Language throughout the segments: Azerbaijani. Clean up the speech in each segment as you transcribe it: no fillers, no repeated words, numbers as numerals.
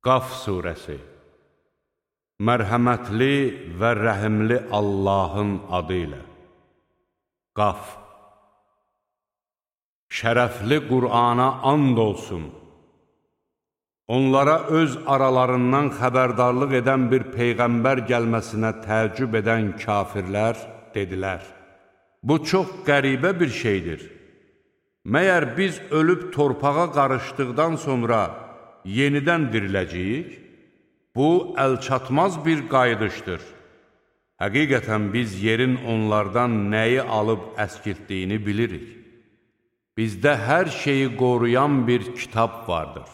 Qaf surəsi. Mərhəmətli və rəhimli Allahın adı ilə. Qaf. Şərəfli Qur'ana and olsun. Onlara öz aralarından xəbərdarlıq edən bir peyğəmbər gəlməsinə təəccüb edən kafirlər dedilər: bu çox qəribə bir şeydir. Məyər biz ölüb torpağa qarışdıqdan sonra yenidən diriləcəyik? Bu, əlçatmaz bir qayıdışdır. Həqiqətən biz yerin onlardan nəyi alıb əskiltdiyini bilirik. Bizdə hər şeyi qoruyan bir kitab vardır.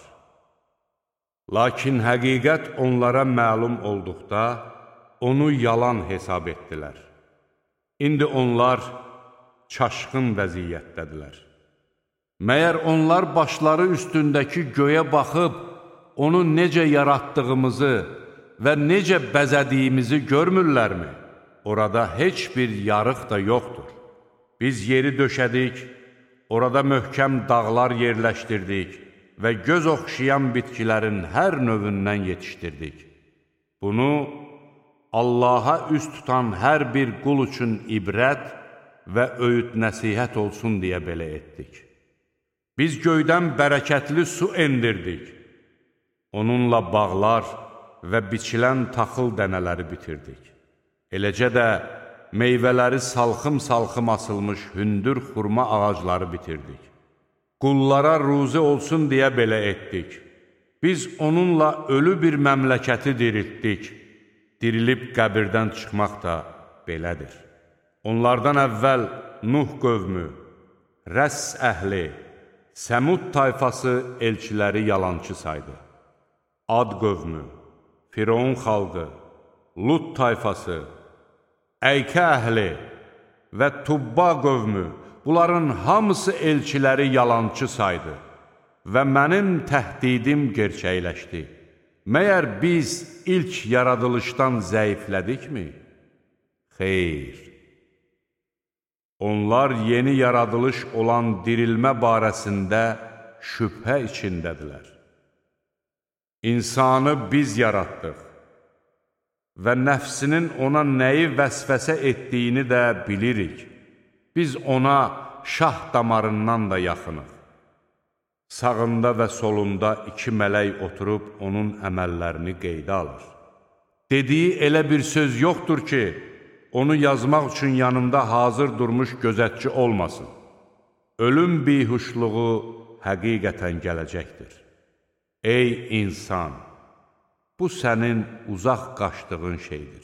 Lakin həqiqət onlara məlum olduqda, onu yalan hesab etdilər. İndi onlar çaşqın vəziyyətdədirlər. Məyər onlar başları üstündəki göyə baxıb, onu necə yaratdığımızı və necə bəzədiyimizi görmürlərmi? Orada heç bir yarıq da yoxdur. Biz yeri döşədik, orada möhkəm dağlar yerləşdirdik və göz oxşayan bitkilərin hər növündən yetişdirdik. Bunu Allaha üz tutan hər bir qul üçün ibrət və öyüd nəsihət olsun deyə belə etdik. Biz göydən bərəkətli su endirdik. Onunla bağlar və biçilən taxıl dənələri bitirdik. Eləcə də meyvələri salxım-salxım asılmış hündür xurma ağacları bitirdik. Qullara ruzi olsun deyə belə etdik. Biz onunla ölü bir məmləkəti diriltdik. Dirilib qəbirdən çıxmaq da belədir. Onlardan əvvəl Nuh qövmü, Rəss əhli, Səmud tayfası elçiləri yalançı saydı. Ad qövmü, Firon xalqı, Lut tayfası, Əykə əhli və Tubba qövmü, bunların hamısı elçiləri yalançı saydı və mənim təhdidim gerçəkləşdi. Məyər biz ilk yaradılışdan zəiflədikmi? Xeyr. Onlar yeni yaradılış olan dirilmə barəsində şübhə içindədirlər. İnsanı biz yaratdıq və nəfsinin ona nəyi vəsvəsə etdiyini də bilirik. Biz ona şah damarından da yaxınıq. Sağında və solunda iki mələk oturub onun əməllərini qeydə alır. Dediyi elə bir söz yoxdur ki, onu yazmaq üçün yanında hazır durmuş gözətçi olmasın. Ölüm bihuşluğu həqiqətən gələcəkdir. Ey insan! Bu sənin uzaq qaçdığın şeydir.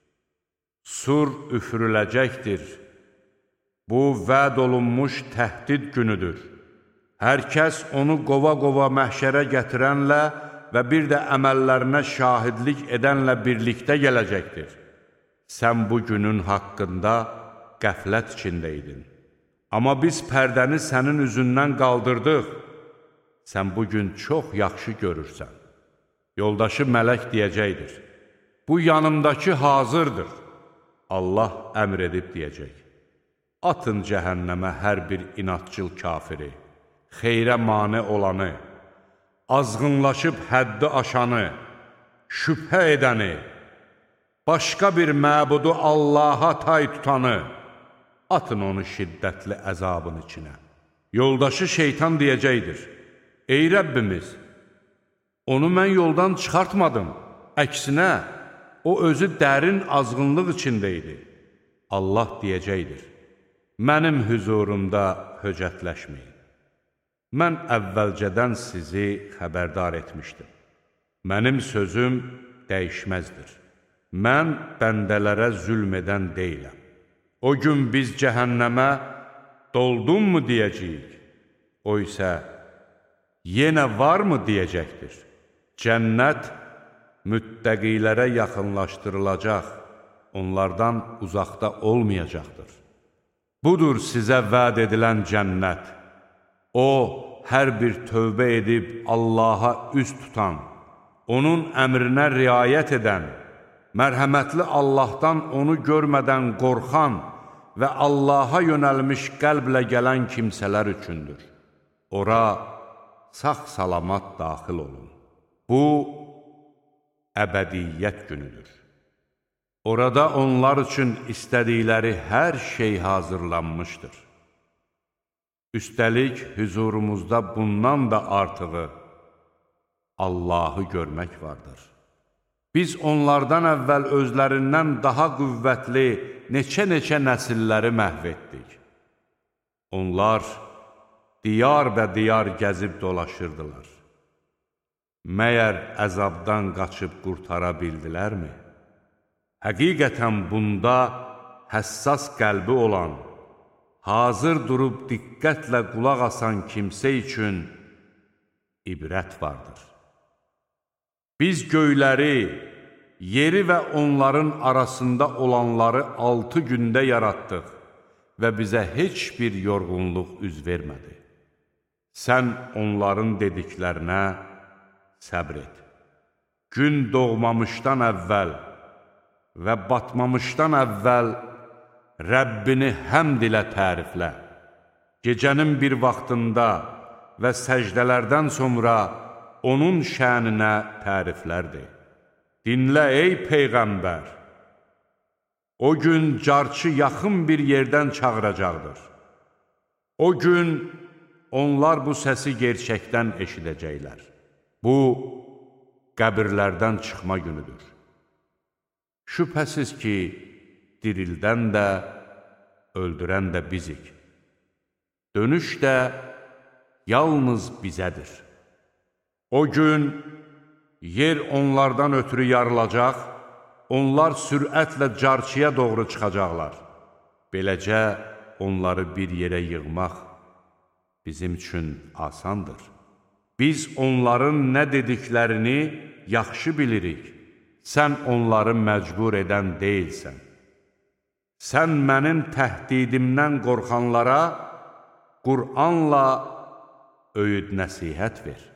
Sur üfürüləcəkdir. Bu, vəd olunmuş təhdid günüdür. Hər kəs onu qova-qova məhşərə gətirənlə və bir də əməllərinə şahidlik edənlə birlikdə gələcəkdir. Sən bu günün haqqında qəflət içindəydin. Amma biz pərdəni sənin üzündən qaldırdıq. Sən bugün çox yaxşı görürsən. Yoldaşı mələk deyəcəkdir: bu yanımdakı hazırdır. Allah əmr edib deyəcək: atın cəhənnəmə hər bir inatçıl kafiri, xeyrə mane olanı, azğınlaşıb həddi aşanı, şübhə edəni, başqa bir məbudu Allaha tay tutanı, atın onu şiddətli əzabın içinə. Yoldaşı şeytan deyəcəkdir: ey Rəbbimiz, onu mən yoldan çıxartmadım. Əksinə, o özü dərin azğınlıq içində idi. Allah deyəcəkdir: mənim hüzurumda höcətləşməyin. Mən əvvəlcədən sizi xəbərdar etmişdim. Mənim sözüm dəyişməzdir. Mən bəndələrə zülm edən deyiləm. O gün biz cəhənnəmə doldunmu deyəcəyik. O isə yenə varmı deyəcəkdir. Cənnət müttəqilərə yaxınlaşdırılacaq, onlardan uzaqda olmayacaqdır. Budur sizə vəd edilən cənnət. O, hər bir tövbə edib Allaha üz tutan, onun əmrinə riayət edən, mərhəmətli Allahdan onu görmədən qorxan və Allaha yönəlmiş qəlblə gələn kimsələr üçündür. Ora sağ-salamat daxil olun. Bu, əbədiyyət günüdür. Orada onlar üçün istədikləri hər şey hazırlanmışdır. Üstəlik, hüzurumuzda bundan da artığı Allahı görmək vardır. Biz onlardan əvvəl özlərindən daha qüvvətli neçə-neçə nəsilləri məhv etdik. Onlar diyar və diyar gəzib dolaşırdılar. Məyər əzabdan qaçıb qurtara bildilərmi? Həqiqətən bunda həssas qəlbi olan, hazır durub diqqətlə qulaq asan kimsə üçün ibrət vardır. Biz göyləri, yeri və onların arasında olanları 6 gündə yaratdıq və bizə heç bir yorğunluq üz vermədi. Sən onların dediklərinə səbr et. Gün doğmamışdan əvvəl və batmamışdan əvvəl Rəbbini həmd ilə təriflə. Gecənin bir vaxtında və səcdələrdən sonra onun şəninə təriflərdir. Dinlə ey Peyğəmbər! O gün carçı yaxın bir yerdən çağıracaqdır. O gün onlar bu səsi gerçəkdən eşidəcəklər. Bu, qəbirlərdən çıxma günüdür. Şübhəsiz ki, dirildən də, öldürən də bizik. Dönüş də yalnız bizədir. O gün yer onlardan ötürü yarılacaq, onlar sürətlə carçıya doğru çıxacaqlar. Beləcə onları bir yerə yığmaq bizim üçün asandır. Biz onların nə dediklərini yaxşı bilirik. Sən onları məcbur edən deyilsən. Sən mənim təhdidimdən qorxanlara Qur'anla öyüd nəsihət ver.